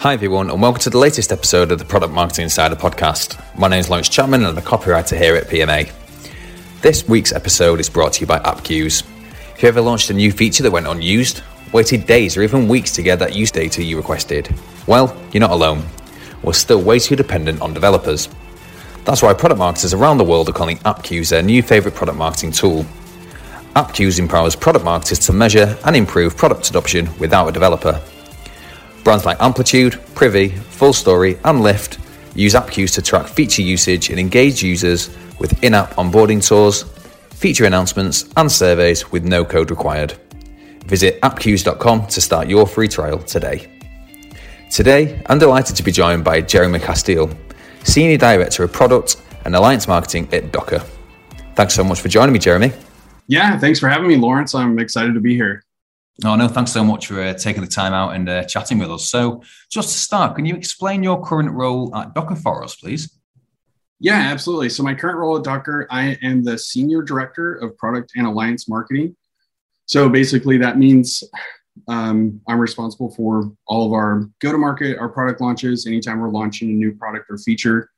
Hi everyone, and welcome to the latest episode of the Product Marketing Insider podcast. My name is Lawrence Chapman and I'm the copywriter here at PMA. This week's episode is brought to you by AppQues. If you ever launched a new feature that went unused, waited days or even weeks to get that use data you requested, well, you're not alone. We're still way too dependent on developers. That's why product marketers around the world are calling AppQues their new favourite product marketing tool. AppQues empowers product marketers to measure and improve product adoption without a developer. Brands like Amplitude, Privy, FullStory and Lyft use AppQues to track feature usage and engage users with in-app onboarding tours, feature announcements and surveys with no code required. Visit appques.com to start your free trial today. Today, I'm delighted to be joined by Jeremy Castile, Senior Director of Product and Alliance Marketing at Docker. Thanks so much for joining me, Jeremy. Yeah, thanks for having me, Lawrence. I'm excited to be here. No, thanks so much for taking the time out and chatting with us. So just to start, can you explain your current role at Docker for us, please? Yeah, absolutely. So my current role at Docker, I am the Senior Director of Product and Alliance Marketing. So basically that means I'm responsible for all of our go-to-market, our product launches. Anytime we're launching a new product or feature,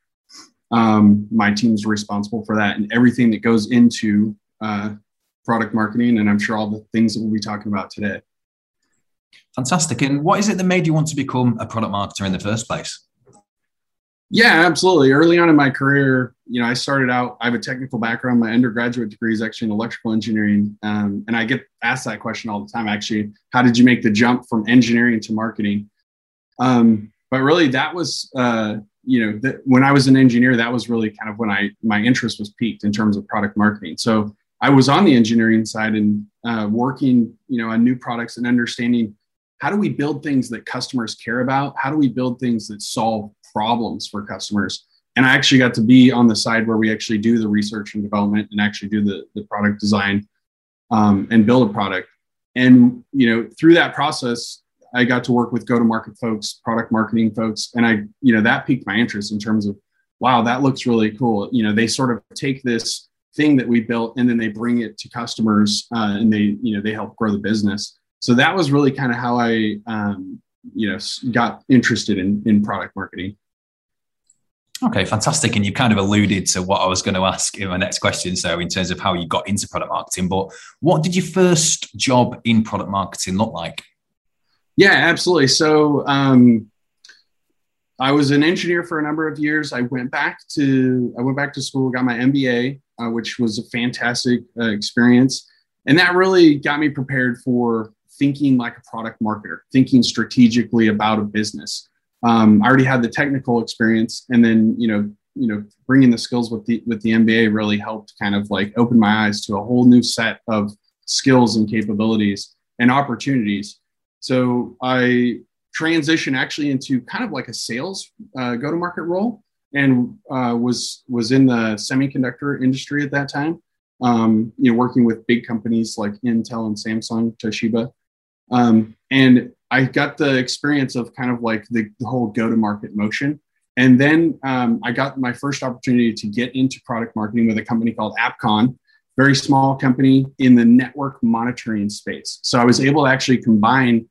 my team's responsible for that and everything that goes into product marketing, and I'm sure all the things that we'll be talking about today. Fantastic. And what is it that made you want to become a product marketer in the first place? Yeah, absolutely. Early on in my career, I started out, I have a technical background. My undergraduate degree is actually in electrical engineering. And I get asked that question all the time, actually. How did you make the jump from engineering to marketing? But really that was, when I was an engineer, that was really kind of when my interest was piqued in terms of product marketing. So I was on the engineering side and working, on new products and understanding how do we build things that customers care about? How do we build things that solve problems for customers? And I actually got to be on the side where we actually do the research and development and actually do the product design and build a product. And, through that process, I got to work with go-to-market folks, product marketing folks. And that piqued my interest in terms of, wow, that looks really cool. They sort of take this thing that we built and then they bring it to customers and they help grow the business. So that was really kind of how I got interested in product marketing. Okay, fantastic. And you kind of alluded to what I was going to ask in my next question. So in terms of how you got into product marketing, but what did your first job in product marketing look like? Yeah, absolutely. So I was an engineer for a number of years. I went back to school, got my MBA, which was a fantastic experience. And that really got me prepared for thinking like a product marketer, thinking strategically about a business. I already had the technical experience, and then, bringing the skills with the MBA really helped kind of like open my eyes to a whole new set of skills and capabilities and opportunities. So I transitioned actually into kind of like a sales go-to-market role, and was in the semiconductor industry at that time, working with big companies like Intel and Samsung, Toshiba. And I got the experience of kind of like the whole go-to-market motion. And then I got my first opportunity to get into product marketing with a company called AppCon, very small company in the network monitoring space. So I was able to actually combine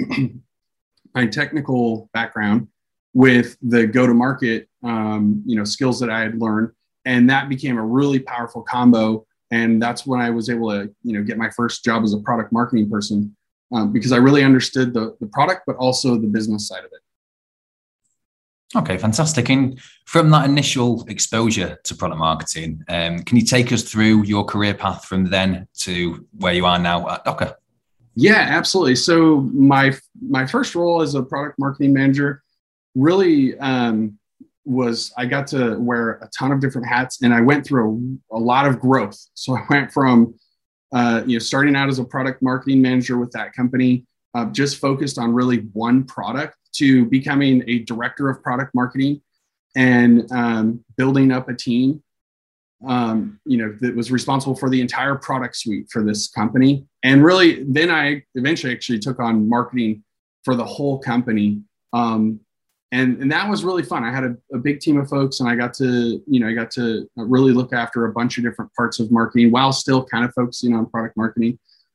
my technical background with the go-to-market, skills that I had learned. And that became a really powerful combo. And that's when I was able to, get my first job as a product marketing person, because I really understood the product, but also the business side of it. Okay, fantastic. And from that initial exposure to product marketing, can you take us through your career path from then to where you are now at Docker? Yeah, absolutely. So my first role as a product marketing manager really was I got to wear a ton of different hats, and I went through a lot of growth. So I went from starting out as a product marketing manager with that company, just focused on really one product, to becoming a director of product marketing and building up a team that was responsible for the entire product suite for this company. And really, then I eventually actually took on marketing for the whole company. And that was really fun. I had a big team of folks, and I got to really look after a bunch of different parts of marketing while still kind of focusing on product marketing.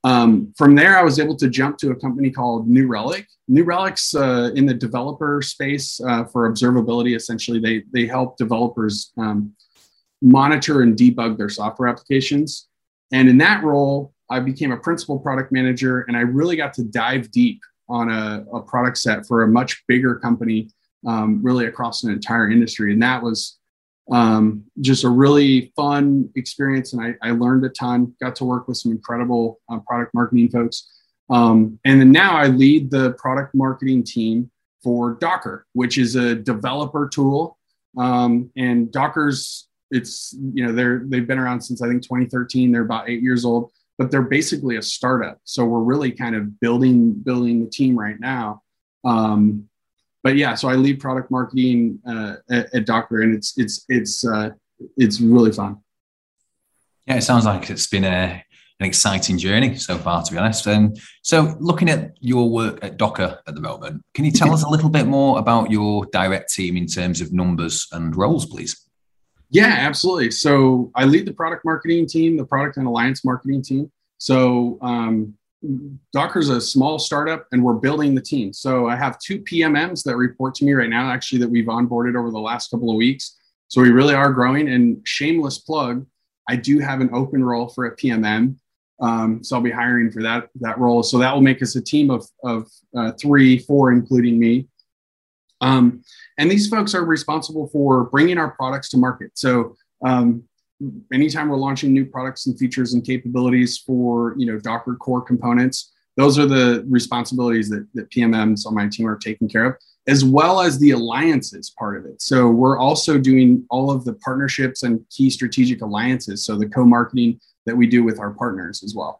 From there, I was able to jump to a company called New Relic. New Relic's in the developer space for observability. Essentially, they help developers monitor and debug their software applications. And in that role, I became a principal product manager, and I really got to dive deep on a product set for a much bigger company, really across an entire industry. And that was just a really fun experience. And I learned a ton, got to work with some incredible product marketing folks. And then now I lead the product marketing team for Docker, which is a developer tool. And Docker's, they've been around since I think 2013. They're about 8 years old, but they're basically a startup. So we're really kind of building the team right now. But yeah, so I lead product marketing at Docker, and it's really fun. Yeah, it sounds like it's been an exciting journey so far, to be honest. And so, looking at your work at Docker at the moment, can you tell us a little bit more about your direct team in terms of numbers and roles, please? Yeah, absolutely. So I lead the product marketing team, the product and alliance marketing team. So Docker's a small startup, and we're building the team. So I have 2 PMMs that report to me right now, actually, that we've onboarded over the last couple of weeks. So we really are growing. And shameless plug, I do have an open role for a PMM. So I'll be hiring for that role. So that will make us a team of 3, 4, including me. And these folks are responsible for bringing our products to market. So anytime we're launching new products and features and capabilities for Docker core components, those are the responsibilities that PMMs on my team are taking care of, as well as the alliances part of it. So we're also doing all of the partnerships and key strategic alliances. So the co-marketing that we do with our partners as well.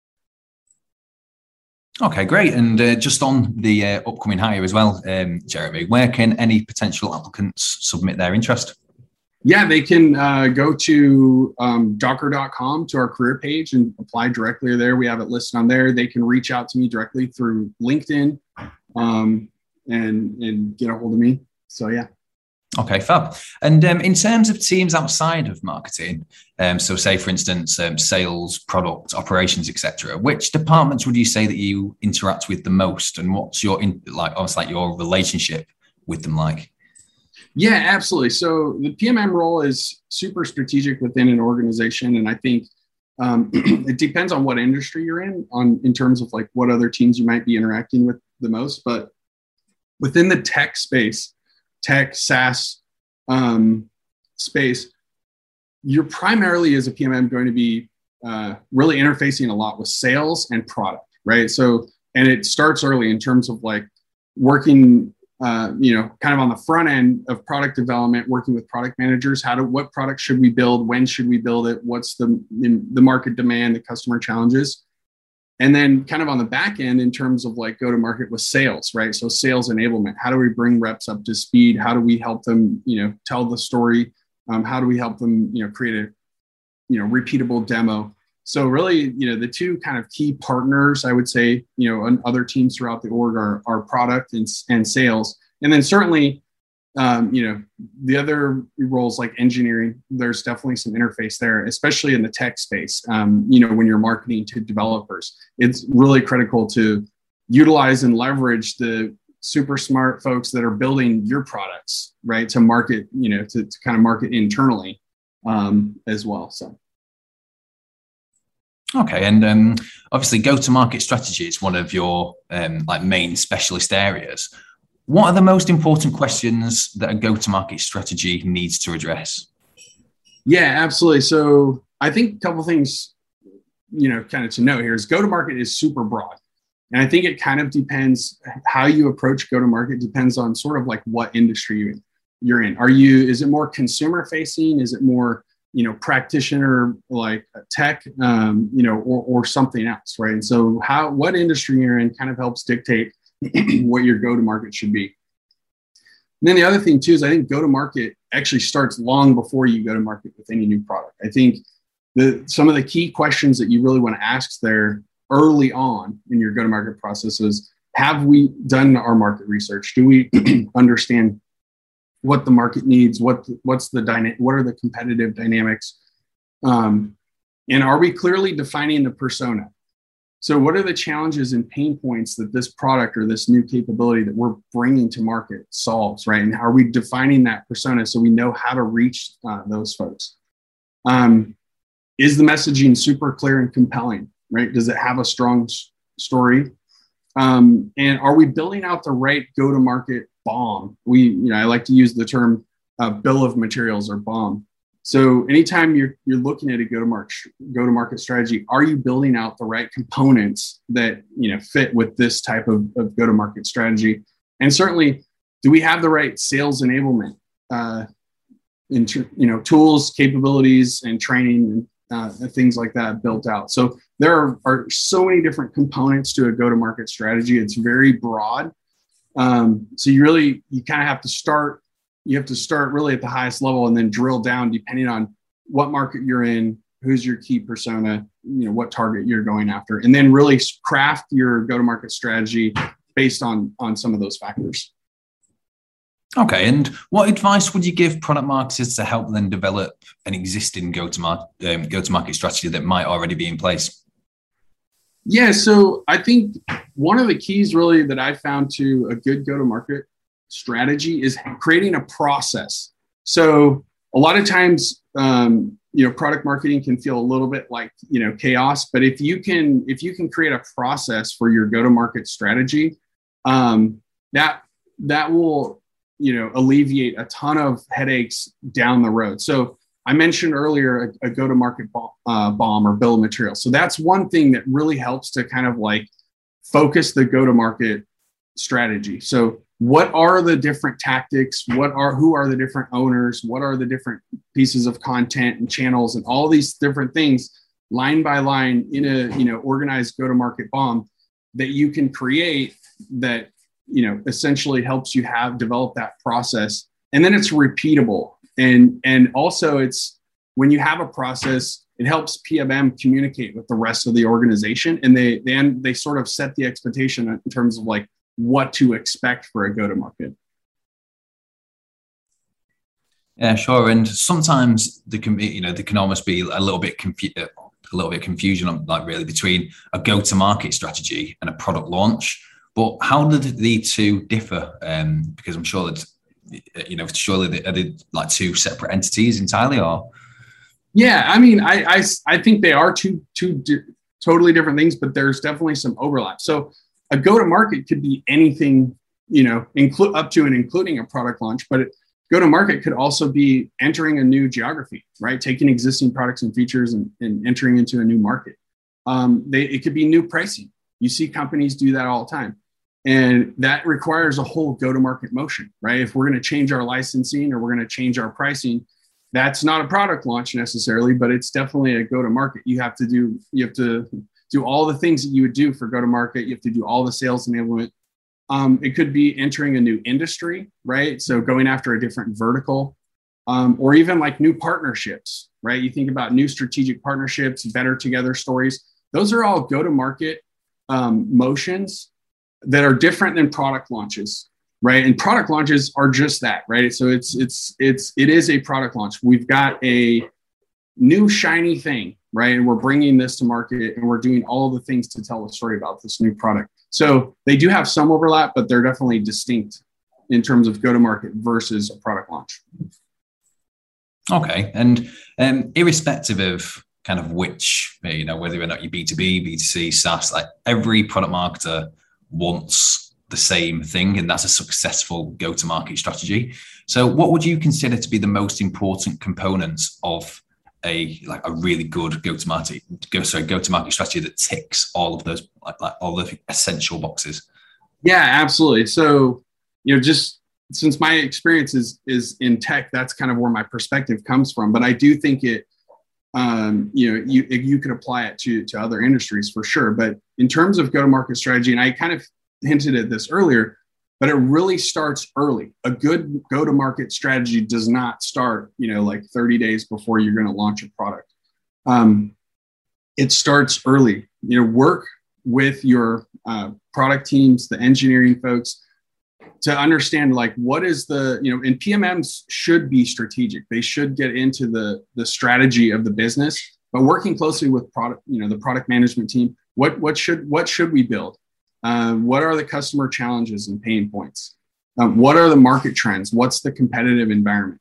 Okay, great. And just on the upcoming hire as well, Jeremy, where can any potential applicants submit their interest? Yeah, they can go to docker.com to our career page and apply directly there. We have it listed on there. They can reach out to me directly through LinkedIn and get a hold of me. So, yeah. Okay, fab. And in terms of teams outside of marketing, so say, for instance, sales, product, operations, etc., which departments would you say that you interact with the most, and what's your your relationship with them like? Yeah, absolutely. So the PMM role is super strategic within an organization, and I think it depends on what industry you're in terms of like what other teams you might be interacting with the most. But within the tech space, tech SaaS space, you're primarily as a PMM going to be really interfacing a lot with sales and product, right? So, and it starts early in terms of like working, kind of on the front end of product development, working with product managers. What product should we build? When should we build it? What's the market demand, the customer challenges? And then kind of on the back end in terms of like go to market with sales, right? So sales enablement, how do we bring reps up to speed? How do we help them, tell the story? How do we help them, create a, repeatable demo? So really, the two kind of key partners, I would say, and other teams throughout the org are product and sales. And then certainly, the other roles like engineering, there's definitely some interface there, especially in the tech space. When you're marketing to developers, it's really critical to utilize and leverage the super smart folks that are building your products, right? To market, to kind of market internally as well. So. Okay, and obviously, go-to-market strategy is one of your main specialist areas. What are the most important questions that a go-to-market strategy needs to address? Yeah, absolutely. So I think a couple of things, kind of to note here is go-to-market is super broad. And I think it kind of depends how you approach go-to-market depends on sort of like what industry you're in. Is it more consumer facing? Is it more, practitioner like tech, or something else, right? And so what industry you're in kind of helps dictate what your go-to-market should be. And then the other thing too is I think go-to-market actually starts long before you go to market with any new product. I think some of the key questions that you really want to ask there early on in your go-to-market process is, have we done our market research? Do we understand what the market needs? What are the competitive dynamics? And are we clearly defining the persona? So what are the challenges and pain points that this product or this new capability that we're bringing to market solves, right? And how are we defining that persona so we know how to reach those folks? Is the messaging super clear and compelling, right? Does it have a strong story? And are we building out the right go-to-market BOM? I like to use the term bill of materials or BOM. So anytime you're looking at a go-to-market strategy, are you building out the right components that fit with this type of go-to-market strategy? And certainly, do we have the right sales enablement, tools, capabilities, and training and things like that built out? So there are so many different components to a go-to-market strategy. It's very broad. So you kind of have to start. You have to start really at the highest level and then drill down depending on what market you're in, who's your key persona, what target you're going after, and then really craft your go-to-market strategy based on some of those factors. Okay, and what advice would you give product marketers to help them develop an existing go-to-market strategy that might already be in place? Yeah, so I think one of the keys really that I found to a good go-to-market strategy is creating a process. So a lot of times, product marketing can feel a little bit like, chaos, but if you can create a process for your go-to-market strategy, that will, alleviate a ton of headaches down the road. So I mentioned earlier a go-to-market BOM or bill of materials. So that's one thing that really helps to kind of like focus the go-to-market strategy. So what are the different tactics? Who are the different owners? What are the different pieces of content and channels and all these different things line by line in a organized go-to-market BOM that you can create that essentially helps you develop that process, and then it's repeatable. And also it's when you have a process, it helps PMM communicate with the rest of the organization, and they sort of set the expectation in terms of like what to expect for a go-to-market. Yeah, sure. And sometimes there can almost be a little bit confusion on like really between a go-to-market strategy and a product launch. But how do the two differ? Because I'm sure that surely are they like two separate entities entirely, or? Yeah, I mean, I think they are two totally different things, but there's definitely some overlap. So a go-to-market could be anything, up to and including a product launch, but go-to-market could also be entering a new geography, right? Taking existing products and features and entering into a new market. It could be new pricing. You see companies do that all the time. And that requires a whole go-to-market motion, right? If we're going to change our licensing or we're going to change our pricing, that's not a product launch necessarily, but it's definitely a go-to-market. You have to do all the things that you would do for go-to-market. You have to do all the sales enablement. It could be entering a new industry, right? So going after a different vertical, or even like new partnerships, right? You think about new strategic partnerships, better together stories. Those are all go-to-market motions that are different than product launches, right? And product launches are just that, right? So it is a product launch. We've got a new shiny thing, right? And we're bringing this to market and we're doing all the things to tell the story about this new product. So they do have some overlap, but they're definitely distinct in terms of go-to-market versus a product launch. Okay. And irrespective of kind of which, whether or not you B2B, B2C, SaaS, like every product marketer wants the same thing, and that's a successful go-to-market strategy. So what would you consider to be the most important components of a really good go-to-market strategy that ticks all of those, like all the essential boxes? Yeah, absolutely. So, just since my experience is in tech, that's kind of where my perspective comes from. But I do think it, you could apply it to other industries for sure. But in terms of go-to-market strategy, and I kind of hinted at this earlier, but it really starts early. A good go-to-market strategy does not start, like 30 days before you're going to launch a product. It starts early. Work with your product teams, the engineering folks, to understand like what is and PMMs should be strategic. They should get into the strategy of the business, but working closely with the product management team, What should we build? What are the customer challenges and pain points? What are the market trends? What's the competitive environment?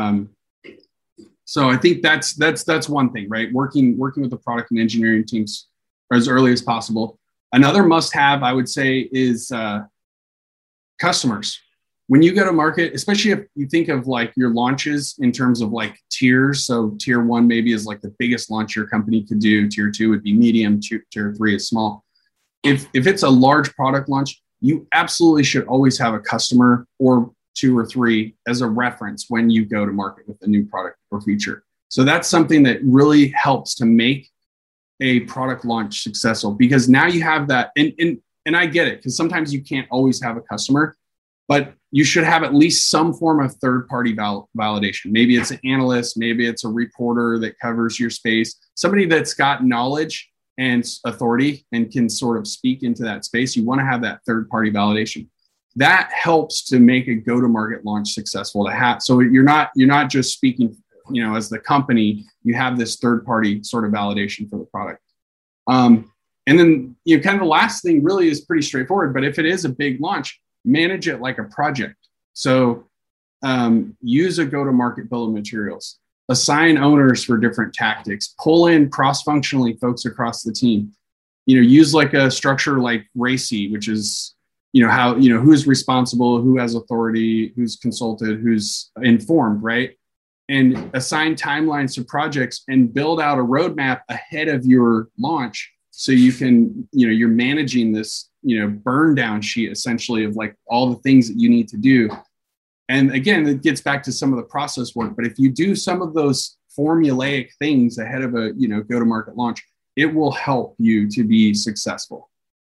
So I think that's one thing, right? Working with the product and engineering teams as early as possible. Another must-have, I would say, is customers. When you go to market, especially if you think of like your launches in terms of like tiers. So tier 1 maybe is like the biggest launch your company could do. Tier 2 would be medium. Tier 3 is small. If it's a large product launch, you absolutely should always have a customer or 2 or 3 as a reference when you go to market with a new product or feature. So that's something that really helps to make a product launch successful, because now you have that. And I get it, because sometimes you can't always have a customer, but you should have at least some form of third-party validation. Maybe it's an analyst, maybe it's a reporter that covers your space, somebody that's got knowledge and authority and can sort of speak into that space. You want to have that third-party validation. That helps to make a go-to-market launch successful to have. So you're not just speaking, as the company, you have this third-party sort of validation for the product. And then, kind of the last thing really is pretty straightforward, but if it is a big launch, manage it like a project. So use a go-to-market bill of materials, assign owners for different tactics, pull in cross-functionally folks across the team, use like a structure like RACI, which is, who's responsible, who has authority, who's consulted, who's informed, right? And assign timelines to projects and build out a roadmap ahead of your launch. So you can, you're managing this, burn down sheet essentially of like all the things that you need to do. And again, it gets back to some of the process work. But if you do some of those formulaic things ahead of a, go-to-market launch, it will help you to be successful.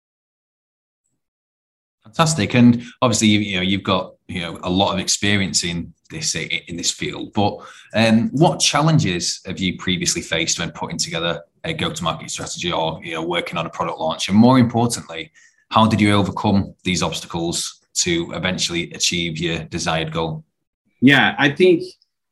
Fantastic. And obviously, you've got, a lot of experience in this field, but what challenges have you previously faced when putting together a go-to-market strategy or, working on a product launch? And more importantly, how did you overcome these obstacles to eventually achieve your desired goal? Yeah, I think,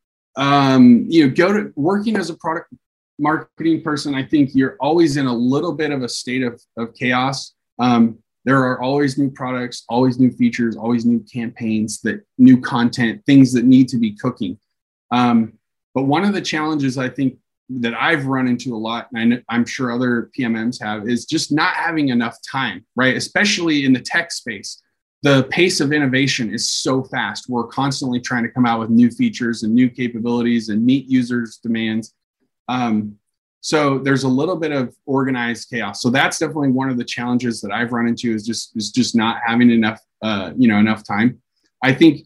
working as a product marketing person, I think you're always in a little bit of a state of chaos. There are always new products, always new features, always new campaigns, new content, things that need to be cooking. But one of the challenges I think that I've run into a lot, and I'm sure other PMMs have, is just not having enough time, right? Especially in the tech space. The pace of innovation is so fast. We're constantly trying to come out with new features and new capabilities and meet users' demands. So there's a little bit of organized chaos. So that's definitely one of the challenges that I've run into is just not having enough, enough time. I think,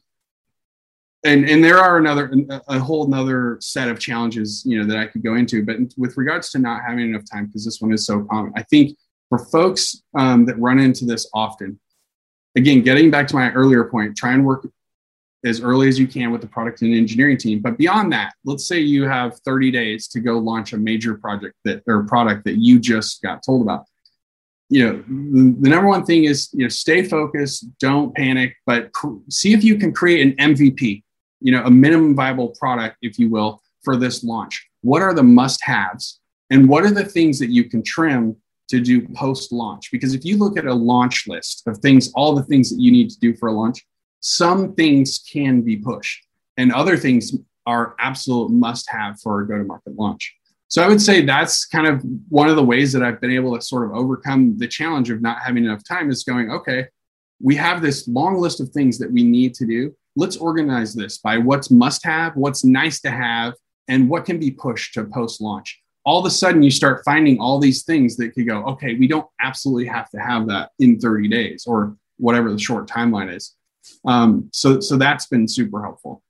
and there are a whole nother set of challenges, that I could go into, but with regards to not having enough time, because this one is so common, I think for folks that run into this often, again, getting back to my earlier point, try and work as early as you can with the product and engineering team. But beyond that, let's say you have 30 days to go launch a major project or product that you just got told about. The number one thing is, stay focused, don't panic, but see if you can create an MVP, a minimum viable product, if you will, for this launch. What are the must-haves? And what are the things that you can trim to do post-launch? Because if you look at a launch list of things, all the things that you need to do for a launch, some things can be pushed and other things are absolute must-have for a go-to-market launch. So I would say that's kind of one of the ways that I've been able to sort of overcome the challenge of not having enough time is going, okay, we have this long list of things that we need to do. Let's organize this by what's must-have, what's nice to have, and what can be pushed to post-launch. All of a sudden, you start finding all these things that could go, okay, we don't absolutely have to have that in 30 days or whatever the short timeline is. So that's been super helpful.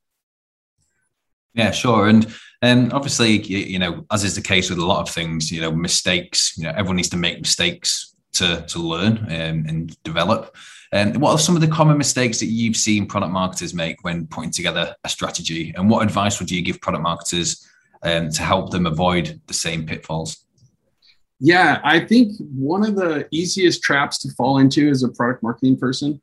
Yeah, sure. And obviously, as is the case with a lot of things, mistakes, everyone needs to make mistakes to learn and develop. And what are some of the common mistakes that you've seen product marketers make when putting together a strategy? And what advice would you give product marketers to help them avoid the same pitfalls? Yeah, I think one of the easiest traps to fall into as a product marketing person,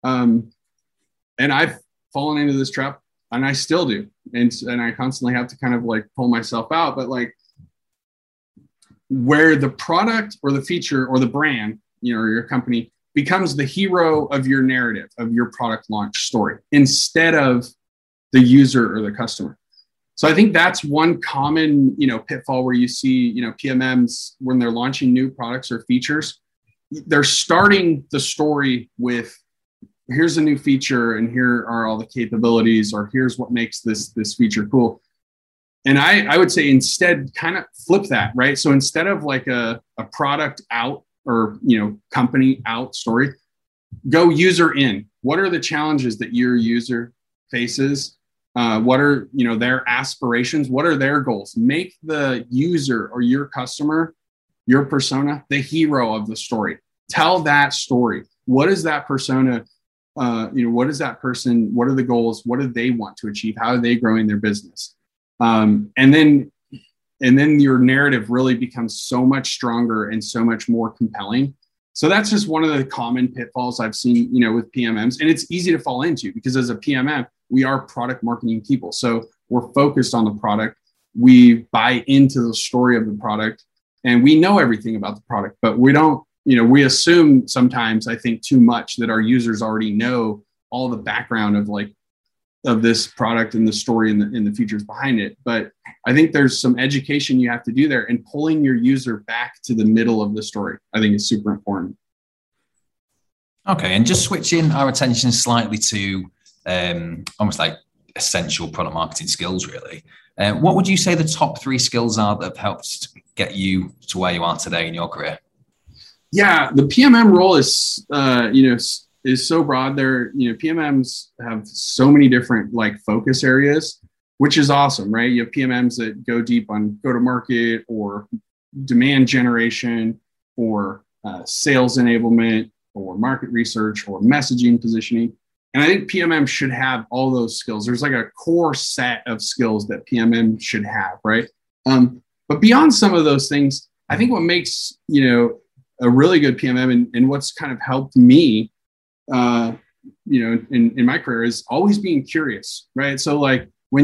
and I've fallen into this trap and I still do. And I constantly have to kind of like pull myself out, but like where the product or the feature or the brand, or your company becomes the hero of your narrative, of your product launch story, instead of the user or the customer. So I think that's one common, pitfall where you see, PMMs when they're launching new products or features, they're starting the story with, here's a new feature and here are all the capabilities, or here's what makes this feature cool. And I would say instead kind of flip that, right? So instead of like a product out or, company out story, go user in. What are the challenges that your user faces? What are, their aspirations? What are their goals? Make the user or your customer, your persona, the hero of the story. Tell that story. What is that persona? What is that person? What are the goals? What do they want to achieve? How are they growing their business? And then your narrative really becomes so much stronger and so much more compelling. So that's just one of the common pitfalls I've seen, with PMMs. And it's easy to fall into because as a PMM, we are product marketing people. So we're focused on the product. We buy into the story of the product and we know everything about the product, but we don't, we assume sometimes, I think too much, that our users already know all the background of this product and the story and the features behind it. But I think there's some education you have to do there, and pulling your user back to the middle of the story, I think is super important. Okay. And just switching our attention slightly to almost like essential product marketing skills, really. What would you say the top 3 skills are that have helped get you to where you are today in your career? Yeah, the PMM role is so broad. There, PMMs have so many different focus areas, which is awesome, right? You have PMMs that go deep on go-to-market or demand generation or sales enablement or market research or messaging positioning. And I think PMM should have all those skills. There's a core set of skills that PMM should have, right? But beyond some of those things, I think what makes, a really good PMM and what's kind of helped me, in my career is always being curious, right? So when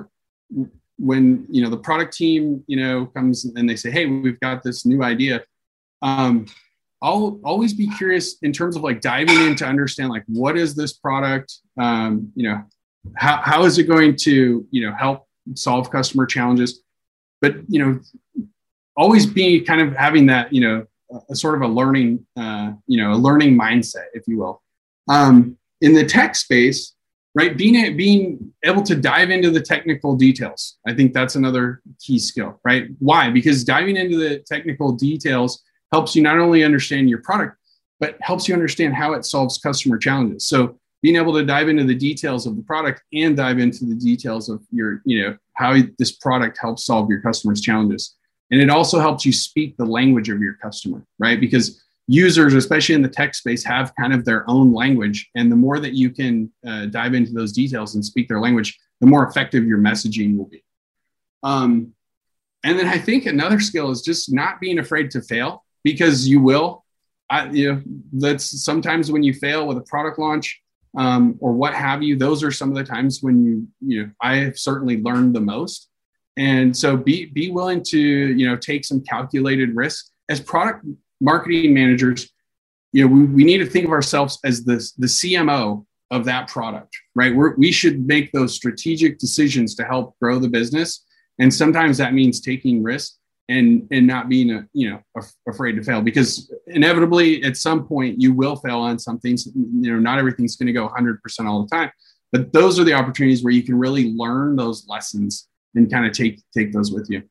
the product team, comes and they say, hey, we've got this new idea. I'll always be curious in terms of diving in to understand what is this product? How is it going to, help solve customer challenges? But, always be kind of having that, a sort of a learning mindset, if you will. In the tech space, right? Being able to dive into the technical details. I think that's another key skill, right? Why? Because diving into the technical details helps you not only understand your product, but helps you understand how it solves customer challenges. So being able to dive into the details of the product and dive into the details of your, how this product helps solve your customers' challenges. And it also helps you speak the language of your customer, right? Because users, especially in the tech space, have kind of their own language. And the more that you can dive into those details and speak their language, the more effective your messaging will be. And then I think another skill is just not being afraid to fail, because you will. That's sometimes when you fail with a product launch or what have you, those are some of the times when I have certainly learned the most. And so be willing to, take some calculated risks. As product marketing managers, we need to think of ourselves as the CMO of that product, right? We should make those strategic decisions to help grow the business. And sometimes that means taking risks and not being, afraid to fail, because inevitably at some point you will fail on some things. Not everything's going to go 100% all the time, but those are the opportunities where you can really learn those lessons and kind of take those with you.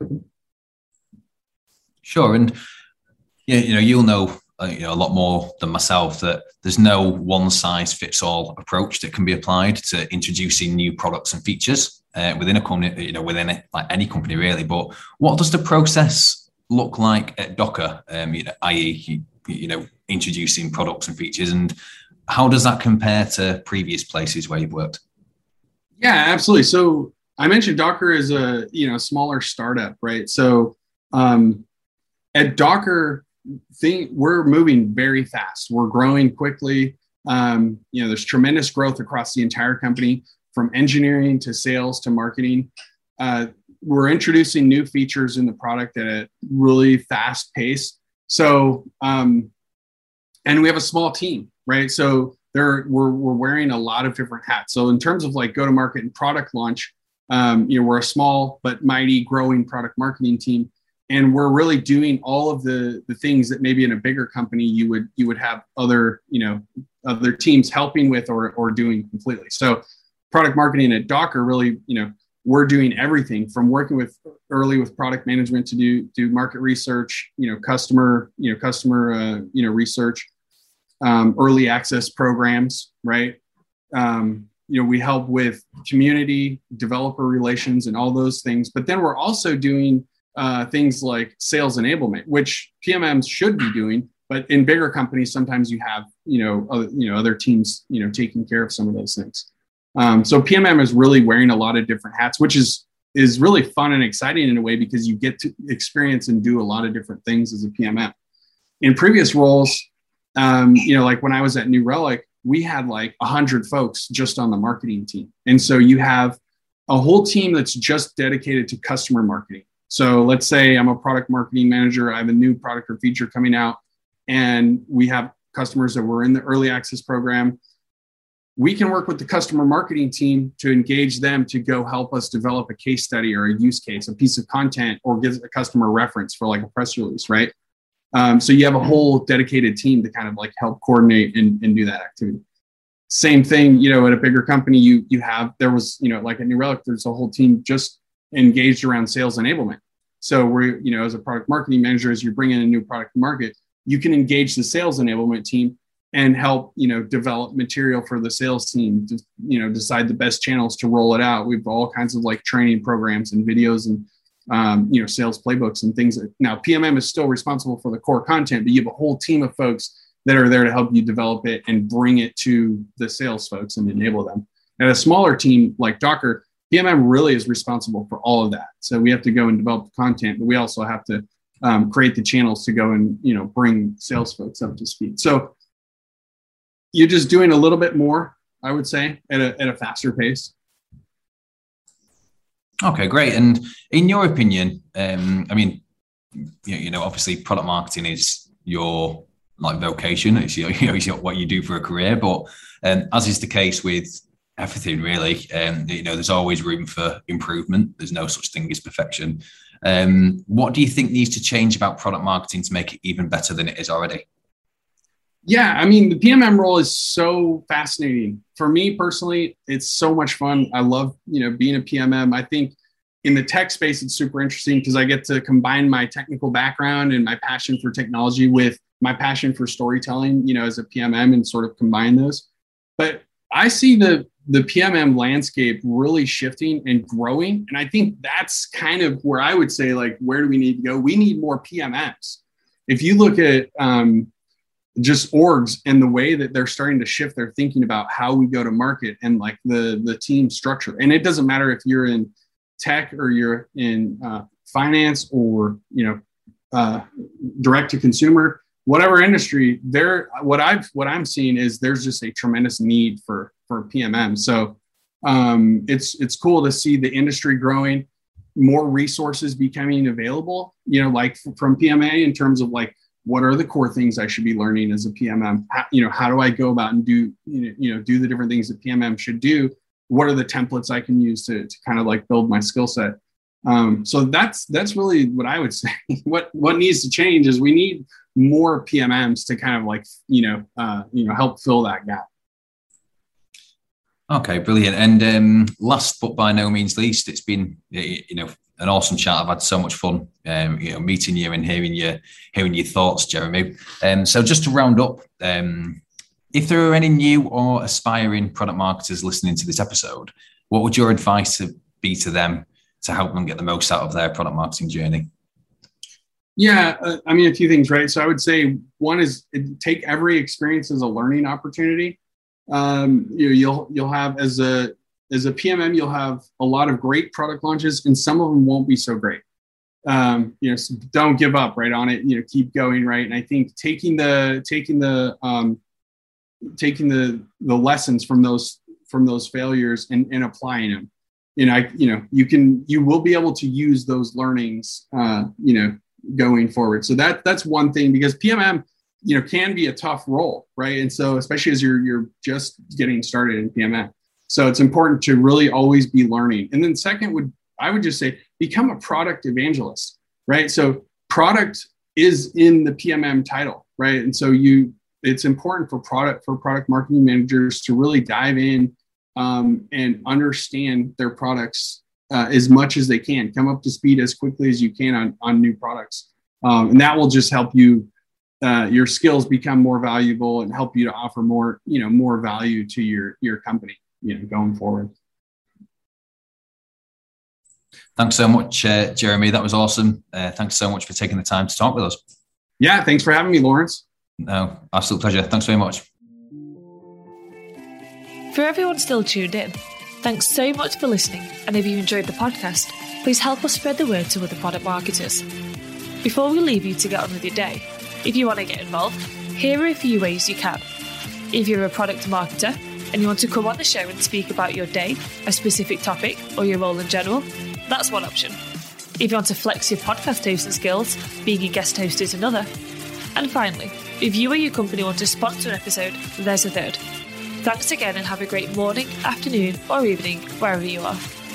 Sure. And you'll know a lot more than myself that there's no one size fits all approach that can be applied to introducing new products and features within a company, within any company really. But what does the process look like at Docker, i.e., introducing products and features, and how does that compare to previous places where you've worked? Yeah, absolutely. So I mentioned Docker is a smaller startup, right? So at Docker, we're moving very fast. We're growing quickly. There's tremendous growth across the entire company, from engineering to sales to marketing. we're introducing new features in the product at a really fast pace. So, and we have a small team, right? So we're wearing a lot of different hats. So in terms of like go-to-market and product launch, we're a small but mighty growing product marketing team. And we're really doing all of the things that maybe in a bigger company you would have other teams helping with or doing completely. So product marketing at Docker really, we're doing everything from working with product management to do market research, customer research, early access programs, right? We help with community, developer relations, and all those things. But then we're also doing things like sales enablement, which PMMs should be doing. But in bigger companies, sometimes you have other teams taking care of some of those things. So PMM is really wearing a lot of different hats, which is really fun and exciting in a way because you get to experience and do a lot of different things as a PMM. In previous roles, like when I was at New Relic, we had like 100 folks just on the marketing team. And so you have a whole team that's just dedicated to customer marketing. So let's say I'm a product marketing manager. I have a new product or feature coming out, and we have customers that were in the early access program. We can work with the customer marketing team to engage them to go help us develop a case study or a use case, a piece of content, or give a customer reference for like a press release, right? So you have a whole dedicated team to kind of like help coordinate and do that activity. Same thing, at a bigger company, there was like at New Relic, there's a whole team just engaged around sales enablement. So we're, as a product marketing manager, as you're bringing a new product to market, you can engage the sales enablement team and help, develop material for the sales team to, decide the best channels to roll it out. We've all kinds of like training programs and videos and, sales playbooks and things. Now, PMM is still responsible for the core content, but you have a whole team of folks that are there to help you develop it and bring it to the sales folks and enable them. At a smaller team like Docker, PMM really is responsible for all of that. So we have to go and develop the content, but we also have to create the channels to go and, bring sales folks up to speed. So you're just doing a little bit more, I would say, at a faster pace. Okay, great. And in your opinion, obviously product marketing is your like vocation. It's what you do for a career, but as is the case with everything really, there's always room for improvement. There's no such thing as perfection. What do you think needs to change about product marketing to make it even better than it is already? Yeah, the PMM role is so fascinating. For me personally, it's so much fun. I love, being a PMM. I think in the tech space, it's super interesting because I get to combine my technical background and my passion for technology with my passion for storytelling, as a PMM, and sort of combine those. But I see the PMM landscape really shifting and growing. And I think that's kind of where I would say, like, where do we need to go? We need more PMMs. If you look at just orgs and the way that they're starting to shift their thinking about how we go to market and like the team structure. And it doesn't matter if you're in tech or you're in finance or, direct to consumer, whatever industry there, what I'm seeing is there's just a tremendous need for PMM. So it's cool to see the industry growing, more resources becoming available, like from PMA in terms of like, what are the core things I should be learning as a PMM? How do I go about and do the different things that PMM should do? What are the templates I can use to kind of like build my skill set? So that's really what I would say. What needs to change is we need more PMMs to kind of like, help fill that gap. Okay, brilliant. And last but by no means least, it's been, an awesome chat. I've had so much fun, meeting you and hearing your thoughts, Jeremy. So just to round up, if there are any new or aspiring product marketers listening to this episode, what would your advice be to them to help them get the most out of their product marketing journey? Yeah, a few things, right? So I would say one is take every experience as a learning opportunity. You'll have as a PMM, you'll have a lot of great product launches, and some of them won't be so great. So don't give up right on it. Keep going, right. And I think taking the lessons from those failures and applying them. you will be able to use those learnings, going forward. So that's one thing, because PMM, can be a tough role, right? And so especially as you're just getting started in PMM. So it's important to really always be learning. And then second I would just say, become a product evangelist, right? So product is in the PMM title, right? And so it's important for product marketing managers to really dive in and understand their products as much as they can, come up to speed as quickly as you can on new products. And that will just help you, your skills become more valuable and help you to offer more value to your company, going forward. Thanks so much, Jeremy. That was awesome. Thanks so much for taking the time to talk with us. Yeah, thanks for having me, Lawrence. No, absolute pleasure. Thanks very much. For everyone still tuned in, thanks so much for listening. And if you enjoyed the podcast, please help us spread the word to other product marketers. Before we leave you to get on with your day, if you want to get involved, here are a few ways you can. If you're a product marketer and you want to come on the show and speak about your day, a specific topic, or your role in general, that's one option. If you want to flex your podcast hosting skills, being a guest host is another. And finally, if you or your company want to sponsor an episode, there's a third. Thanks again, and have a great morning, afternoon, or evening, wherever you are.